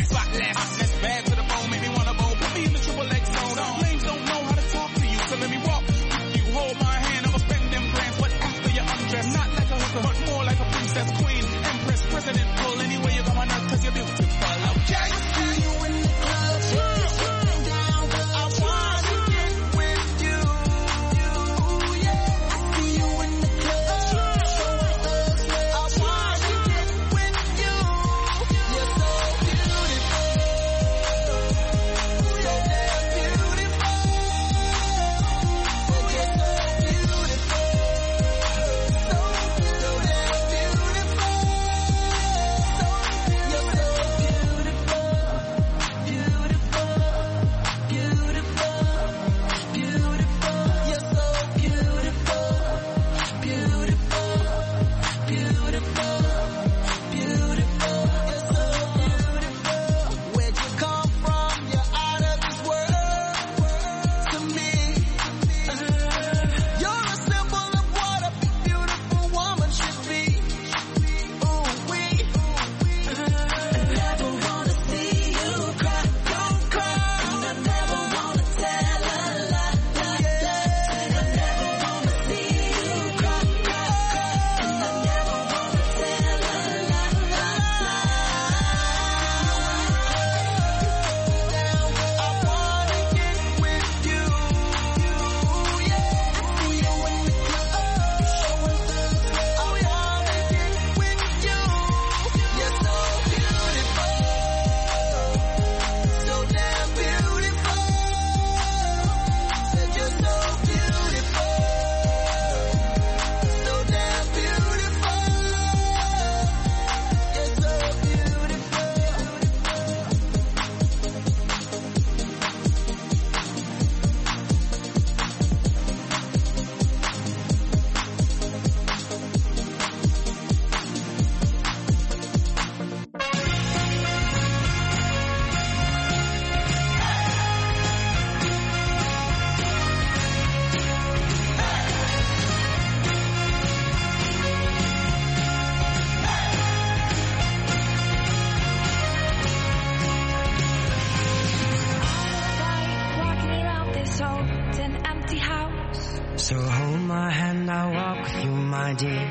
Spotless, bad to the bone, make me wanna bowl. Put me in the triple X zone. Lames don't know how to talk to you, so let me walk. You hold my hand, I'ma spend them grands, but after you undress, not like a hooker, but more like a princess, queen, empress, president, pull anywhere you go on earth, 'cause you're beautiful. Okay. I see you in the club, sitting down, I wanna get with you. Yeah, I see you in the club, showing us where I wanna get with you. You're so beautiful, so damn beautiful. You're so beautiful, so damn beautiful. You're so So hold my hand, I'll walk with you, my dear.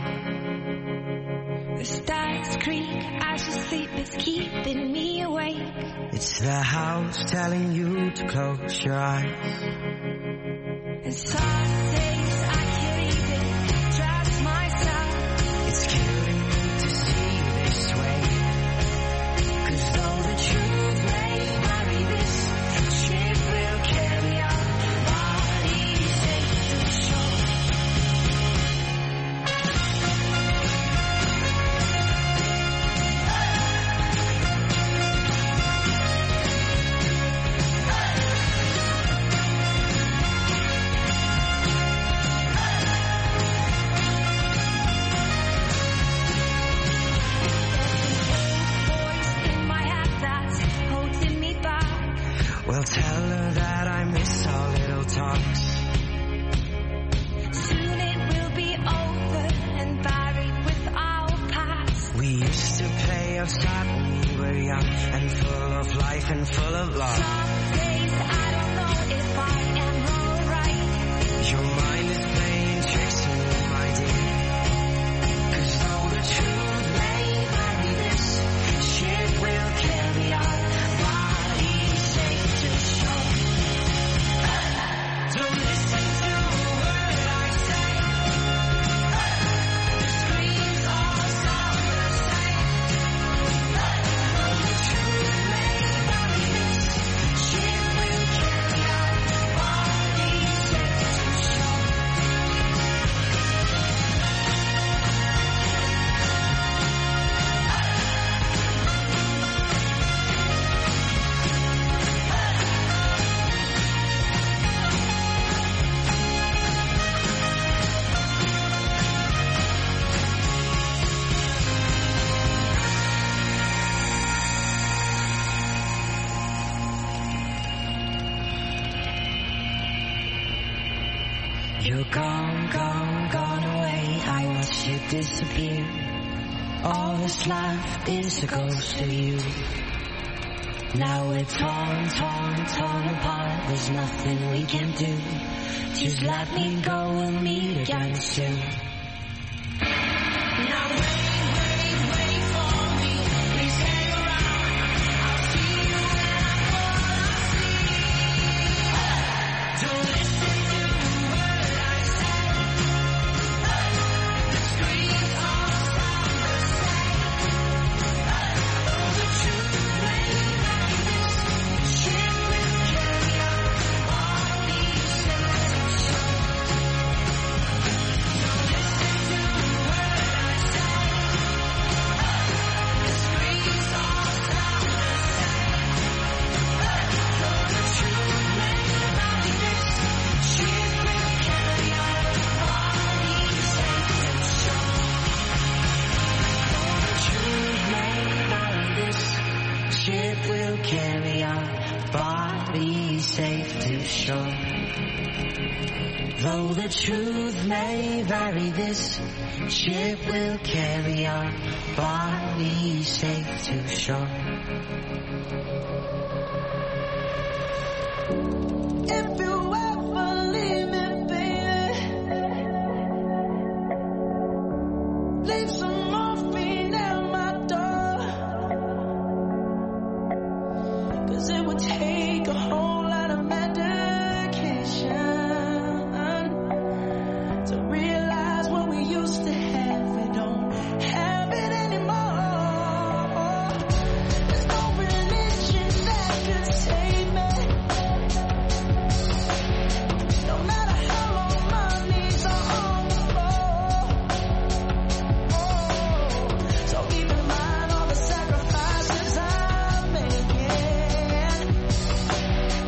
The stars creak as you sleep, it's keeping me awake. It's the house telling you to close your eyes. And some days I can't even trust myself. It's killing me to see you this way. 'Cause though the truth may vary, this ship will carry our bodies safe to shore. Well, tell her that I miss our little talks. Soon it will be over and buried with our past. We used to play outside when we were young and full of life and full of love. Some days I don't know if I am alright. Your mind is playing tricks on me, my dear. 'Cause though the truth may vary, this ship will carry our bodies safe to shore. Don't listen to a word I say. The screams all sound the same. Though the truth may vary, this ship will carry our bodies safe to shore. You're gone, gone, gone away. I watch you disappear. All that's left is a ghost of you. Now we're torn, torn, torn apart. There's nothing we can do. Just let me go, we'll meet again soon. Now wait for me. Please hang around. I'll see you when I fall asleep. Don't listen to a word I say. The screams all sound the same. The truth may vary. This ship will carry our bodies safe to shore. Don't listen to a word I say. The screams all sound the same. The truth may vary. This ship will carry our bodies safe to shore. The truth may vary. This ship will carry our bodies safe to shore. Though the truth may vary, this ship will carry our bodies safe to shore. If you ever leave me, baby, leave some morphine at my door. 'Cause it would take a whole lot of medication to realize what we used to have. We don't have it anymore. There's no religion that could save me. No matter how long my knees are on the floor. So keep in mind all the sacrifices I'm making.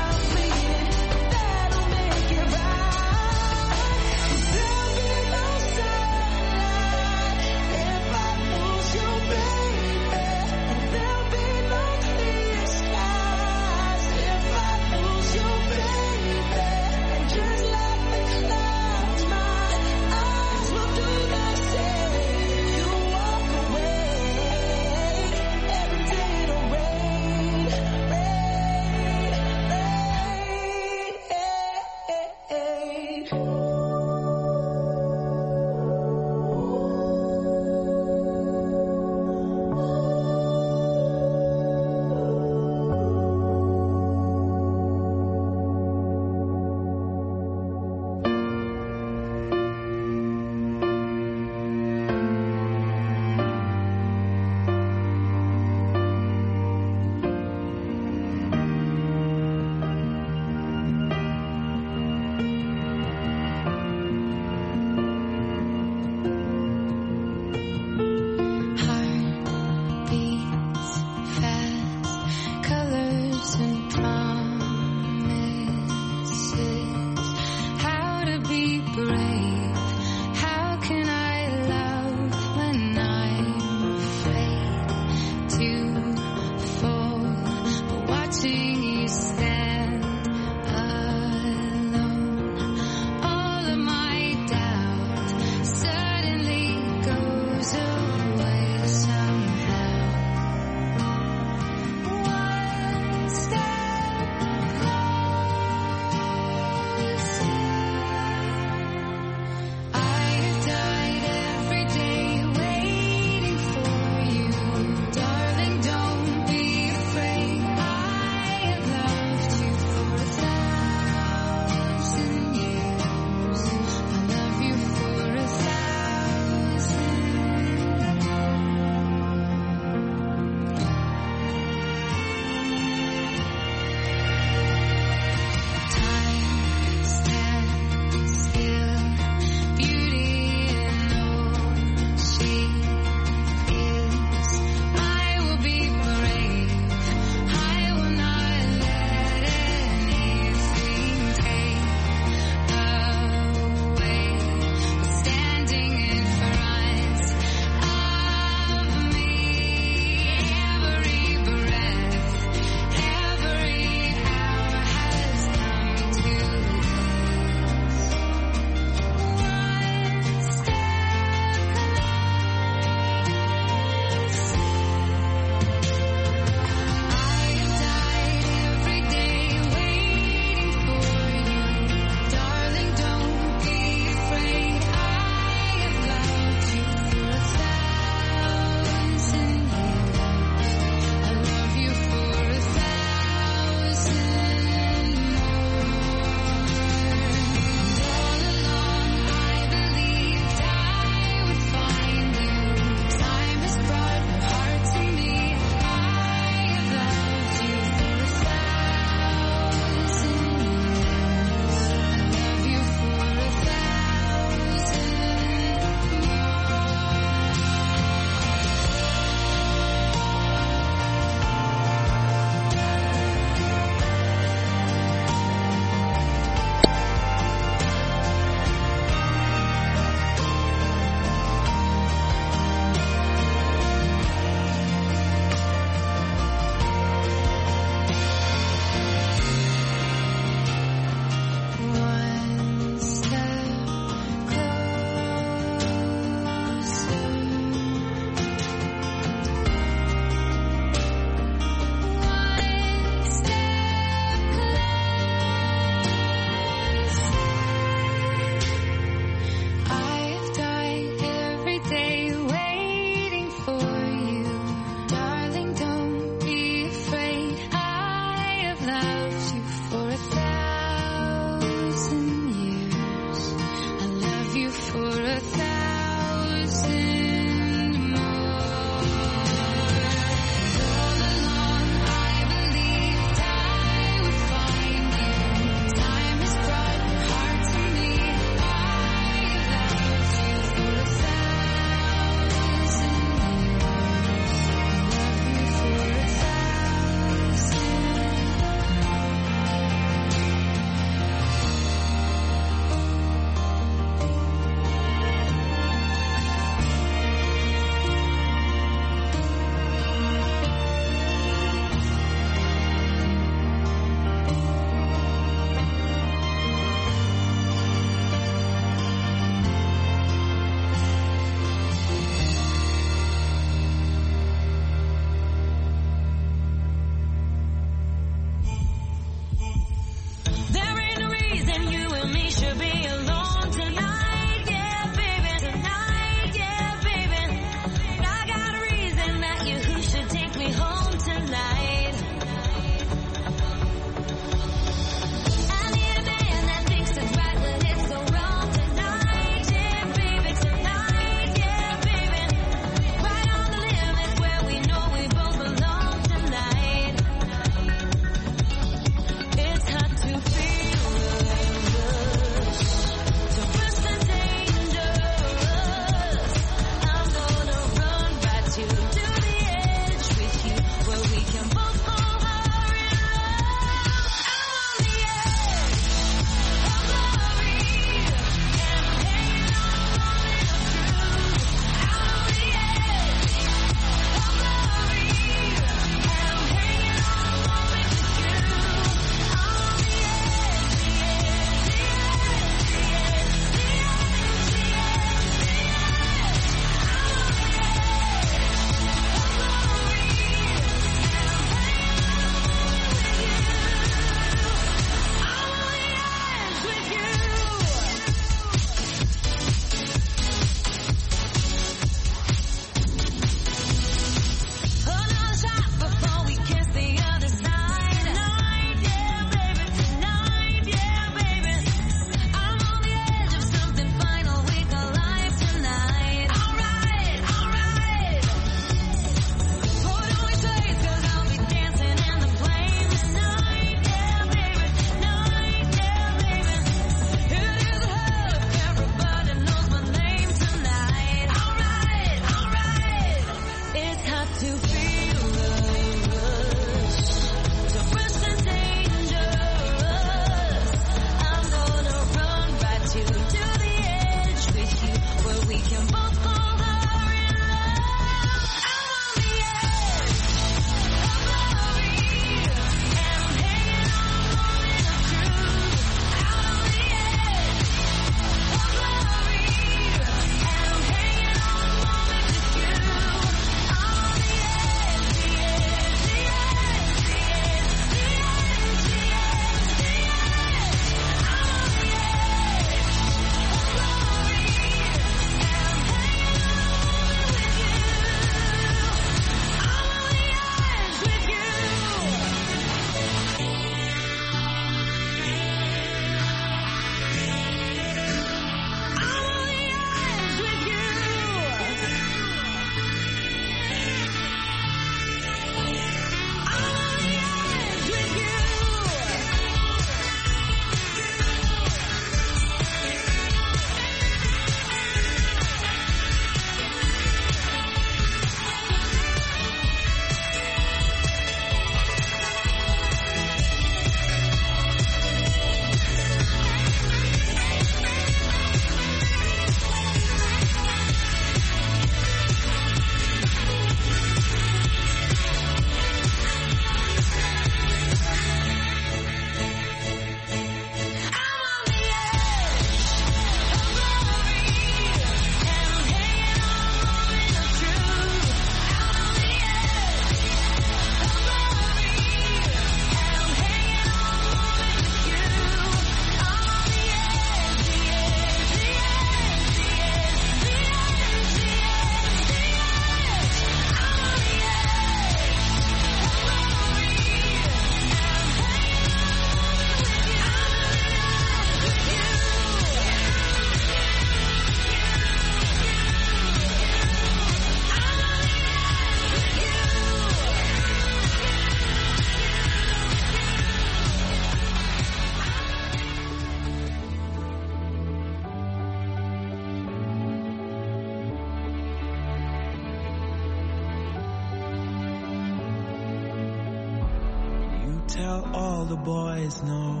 tell all the boys no.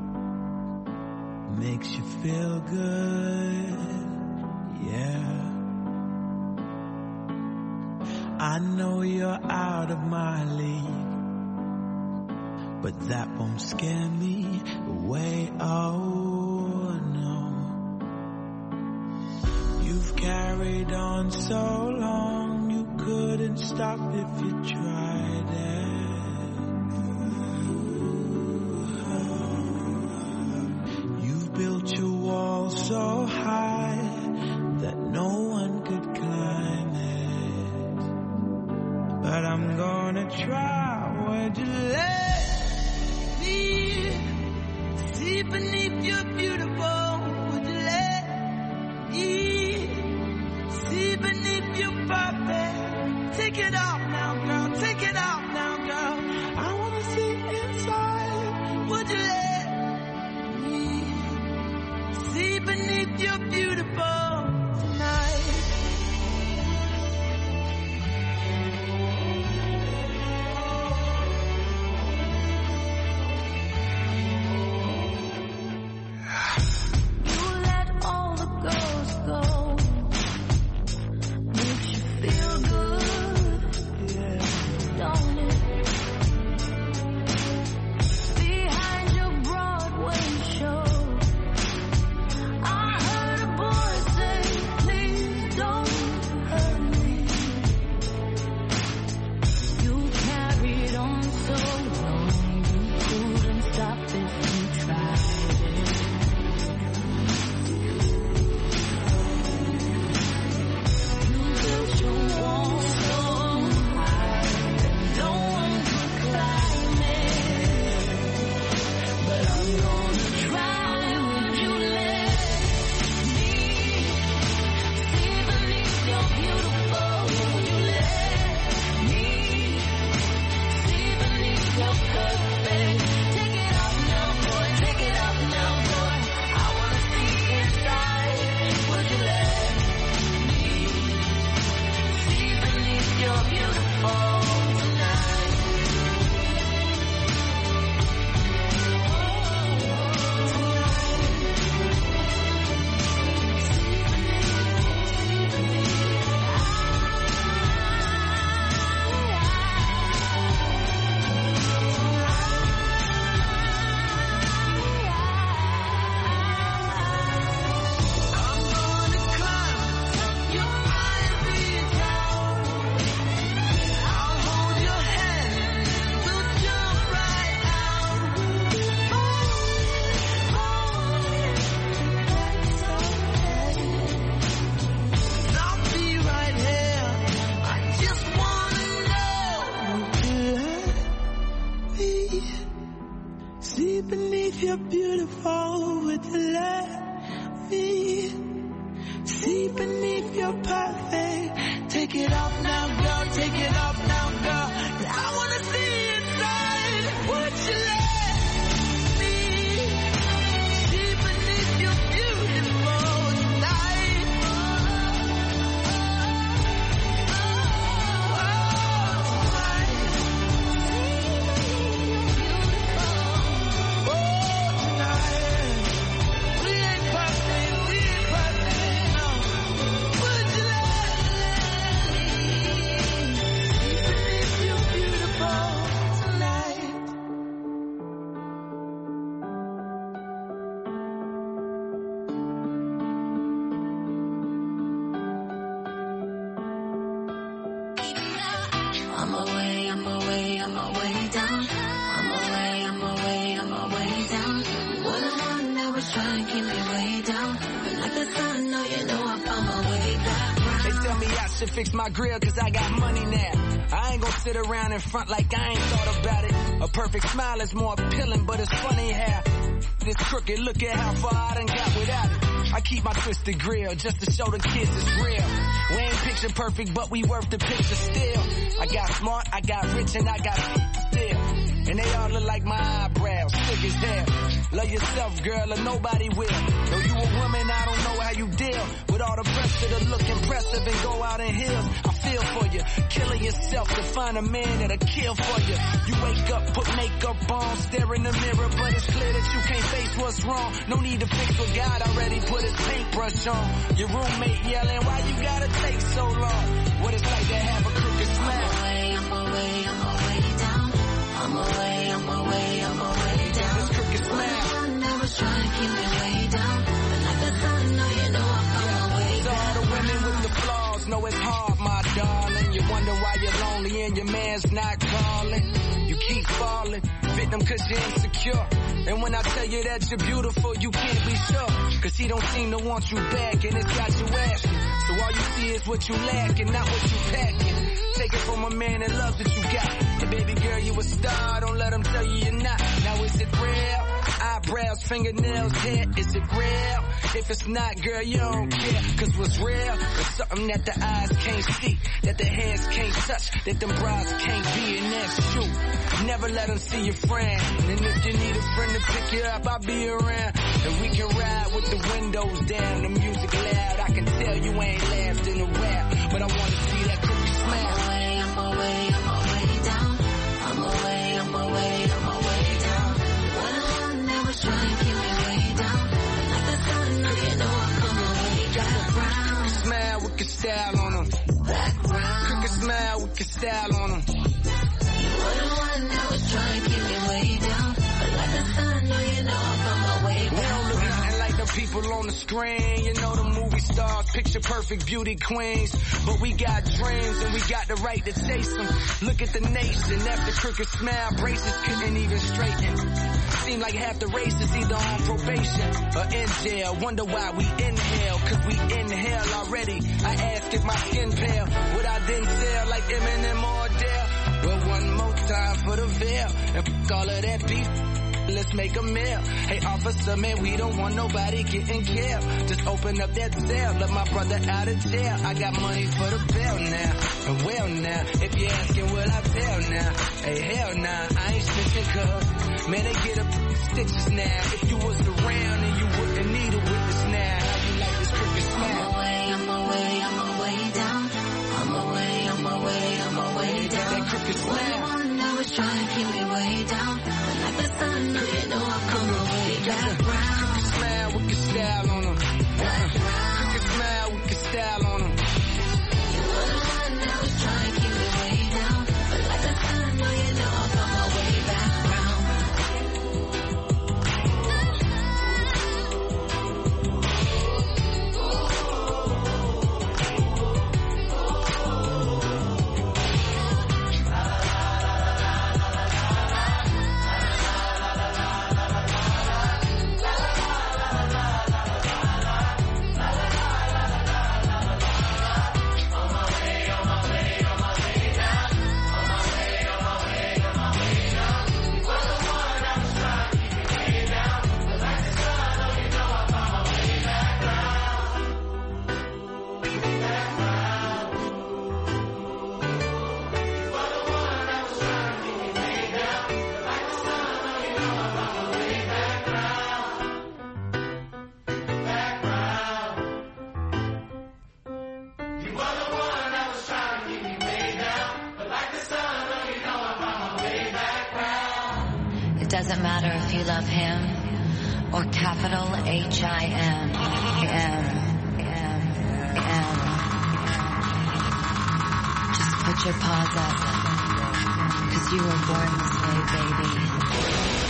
Makes you feel good, yeah. I know you're out of my league, but that won't scare me away, oh no. You've carried on so long, you couldn't stop if you tried it. You've built your wall so high that no one could climb it. But I'm gonna try. Would you let me see beneath your beautiful? Would you let me see beneath your perfect? Take it off now, girl. Take it off now, girl. I wanna see inside. Would you let me see beneath your beautiful tonight? Fix my grill cause I got money now. I ain't gonna sit around in front like I ain't thought about it. A perfect smile is more appealing, but it's funny how this crooked, look at how far I done got without it. I keep my twisted grill just to show the kids it's real. We ain't picture perfect, but we worth the picture still. I got smart, I got rich, and I got still. And they all look like my eyebrows, thick as hell. Love yourself, girl, or nobody will. Though you a woman, I don't know how you deal with all the rest of the look impressive and go out in heels. I feel for you. killing yourself to find a man that'll kill for you. You wake up, put makeup on, stare in the mirror, but it's clear that you can't face what's wrong. No need to fix what God already put his paintbrush on. Your roommate yelling, why you gotta take so long? What it's like to have a crooked smile. I'm away down. I'm away down. This crooked smile. One that was trying to keep me way down. But like the sun, no, you know I'm on my way So all the women with the flaws know it's hard, my darling. You wonder why you're lonely and your man's not calling. You keep falling, victim cause you're insecure. And when I tell you that you're beautiful, you can't be sure. Cause he don't seem to want you back and it's got you asking. So all you see is what you lack and not what you packing. Take it from a man that loves what you got. Hey baby girl, you a star, don't let him tell you you're not. Now is it real? Eyebrows, fingernails, hair, is it real? If it's not, girl, you don't care. Cause what's real is something that the eyes can't see, that the hands can't touch, that them bras can't be, and that's true. Never let them see your friend. And if you need a friend to pick you up, I'll be around. And we can ride with the windows down, the music loud. I can tell you ain't laughed in a while, but I wanna see that crooked smile. I'm away down. I'm away down. One that was trying to keep me way down. Like the sun, no, you know I'm on my way back round. Smile with your style on them. Back round. Crooked smile with your style on them. You're the one that was trying to keep me way down. But like the sun, no, you know I'm on my way We back don't look nothing like the people on the screen. You know the movie stars, picture perfect beauty queens. But we got dreams and we got the right to chase them. Look at the nation, after crooked smile, braces couldn't even straighten. Seem like half the race is either on probation or in jail. Wonder why we inhale, cause we inhale already. I ask if my skin pale, would I then tell like Eminem or Adele? Well, one more time for the veil, and f*** all of that beef. Let's make a meal. Hey officer, man, we don't want nobody getting killed. Just open up that cell, let my brother out of jail. I got money for the bail now, and well now, if you're asking will I bail now? Hey hell nah, I ain't snitching cuz, man they get up stitches now. If you was around and you wouldn't need a witness now. How you like this crooked smile? I'm away down. I'm away down. That crooked smile. One that was trying to keep me way down. But like the sun, no, you know I'm on my way back round. Crooked smile with your style on them. Crooked smile with your style on them. You're the one that was trying to keep me way down. But like the sun, no, you know I'm on my way back round. Doesn't matter if you love him or capital H-I-M. Just put your paws up, 'cause you were born this way, baby.